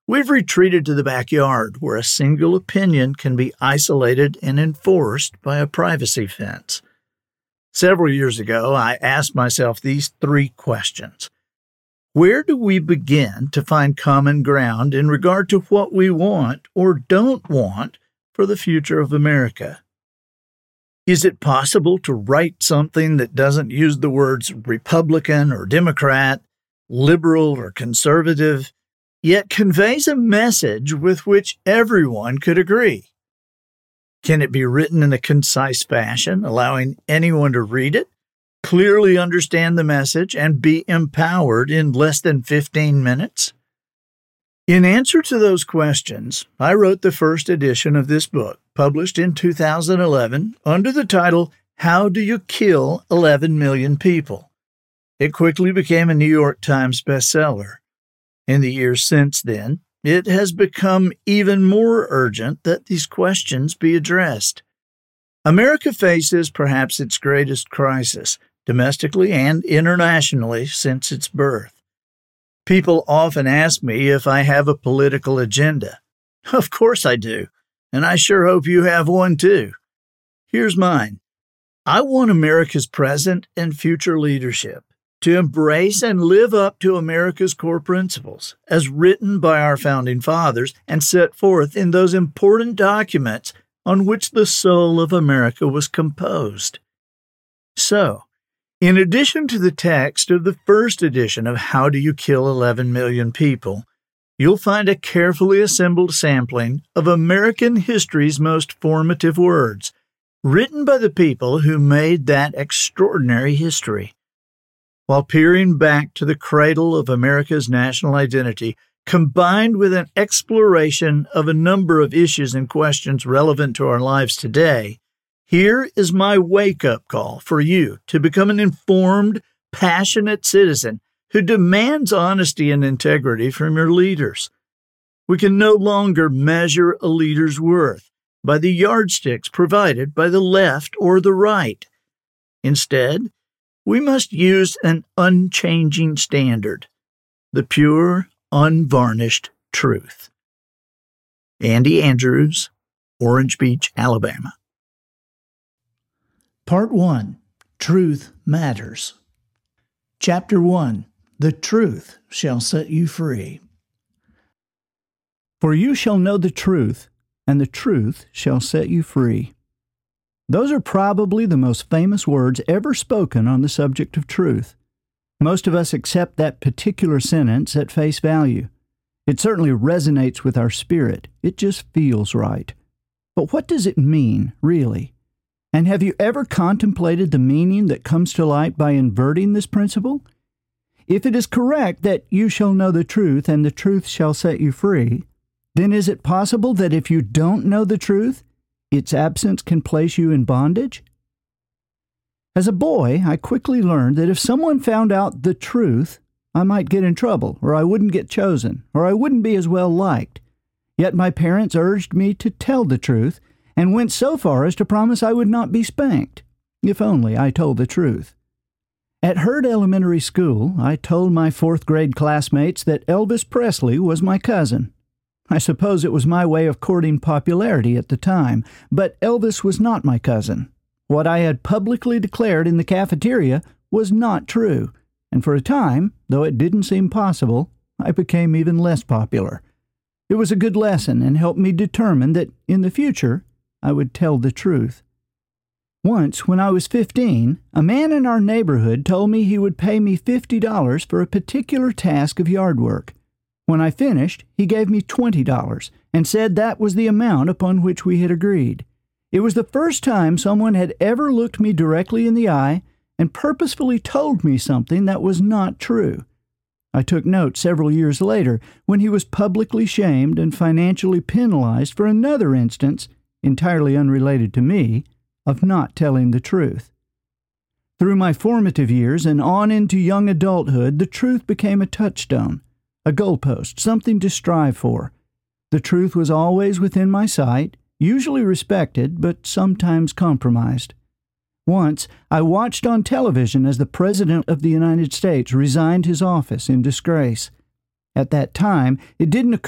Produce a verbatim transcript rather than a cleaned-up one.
We've retreated to the backyard where a single opinion can be isolated and enforced by a privacy fence. Several years ago, I asked myself these three questions. Where do we begin to find common ground in regard to what we want or don't want for the future of America? Is it possible to write something that doesn't use the words Republican or Democrat, liberal or conservative, yet conveys a message with which everyone could agree? Can it be written in a concise fashion, allowing anyone to read it, clearly understand the message, and be empowered in less than fifteen minutes? In answer to those questions, I wrote the first edition of this book, published in two thousand eleven, under the title, How Do You Kill eleven million People? It quickly became a New York Times bestseller. In the years since then, it has become even more urgent that these questions be addressed. America faces perhaps its greatest crisis, domestically and internationally, since its birth. People often ask me if I have a political agenda. Of course I do, and I sure hope you have one too. Here's mine. I want America's present and future leadership to embrace and live up to America's core principles, as written by our founding fathers and set forth in those important documents on which the soul of America was composed. So, in addition to the text of the first edition of How Do You Kill eleven million People, you'll find a carefully assembled sampling of American history's most formative words, written by the people who made that extraordinary history. While peering back to the cradle of America's national identity, combined with an exploration of a number of issues and questions relevant to our lives today, here is my wake-up call for you to become an informed, passionate citizen who demands honesty and integrity from your leaders. We can no longer measure a leader's worth by the yardsticks provided by the left or the right. Instead, we must use an unchanging standard, the pure, unvarnished truth. Andy Andrews, Orange Beach, Alabama. Part one. Truth Matters. Chapter one. The truth shall set you free. For you shall know the truth, and the truth shall set you free. Those are probably the most famous words ever spoken on the subject of truth. Most of us accept that particular sentence at face value. It certainly resonates with our spirit. It just feels right. But what does it mean, really? And have you ever contemplated the meaning that comes to light by inverting this principle? If it is correct that you shall know the truth and the truth shall set you free, then is it possible that if you don't know the truth, its absence can place you in bondage? As a boy, I quickly learned that if someone found out the truth, I might get in trouble, or I wouldn't get chosen, or I wouldn't be as well liked. Yet my parents urged me to tell the truth, and went so far as to promise I would not be spanked, if only I told the truth. At Hurd Elementary School, I told my fourth grade classmates that Elvis Presley was my cousin. I suppose it was my way of courting popularity at the time, but Elvis was not my cousin. What I had publicly declared in the cafeteria was not true, and for a time, though it didn't seem possible, I became even less popular. It was a good lesson and helped me determine that in the future I would tell the truth. Once, when I was fifteen, a man in our neighborhood told me he would pay me fifty dollars for a particular task of yard work. When I finished, he gave me twenty dollars and said that was the amount upon which we had agreed. It was the first time someone had ever looked me directly in the eye and purposefully told me something that was not true. I took note several years later when he was publicly shamed and financially penalized for another instance, entirely unrelated to me, of not telling the truth. Through my formative years and on into young adulthood, the truth became a touchstone, a goalpost, something to strive for. The truth was always within my sight, usually respected, but sometimes compromised. Once, I watched on television as the President of the United States resigned his office in disgrace. At that time, it didn't occur